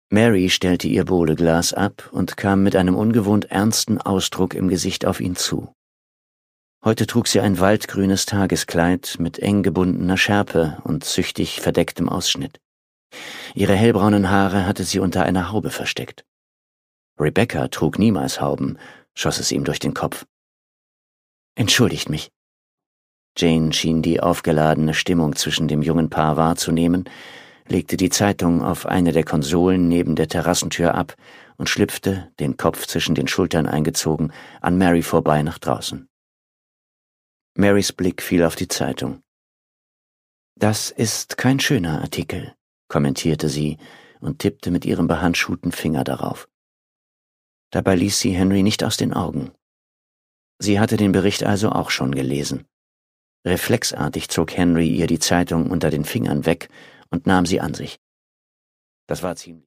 Mary stellte ihr Bowleglas ab und kam mit einem ungewohnt ernsten Ausdruck im Gesicht auf ihn zu. Heute trug sie ein waldgrünes Tageskleid mit eng gebundener Schärpe und züchtig verdecktem Ausschnitt. Ihre hellbraunen Haare hatte sie unter einer Haube versteckt. Rebecca trug niemals Hauben, schoss es ihm durch den Kopf. »Entschuldigt mich.« Jane schien die aufgeladene Stimmung zwischen dem jungen Paar wahrzunehmen, legte die Zeitung auf eine der Konsolen neben der Terrassentür ab und schlüpfte, den Kopf zwischen den Schultern eingezogen, an Mary vorbei nach draußen. Marys Blick fiel auf die Zeitung. »Das ist kein schöner Artikel«, kommentierte sie und tippte mit ihrem behandschuhten Finger darauf. Dabei ließ sie Henry nicht aus den Augen. Sie hatte den Bericht also auch schon gelesen. Reflexartig zog Henry ihr die Zeitung unter den Fingern weg und nahm sie an sich. Das war ziemlich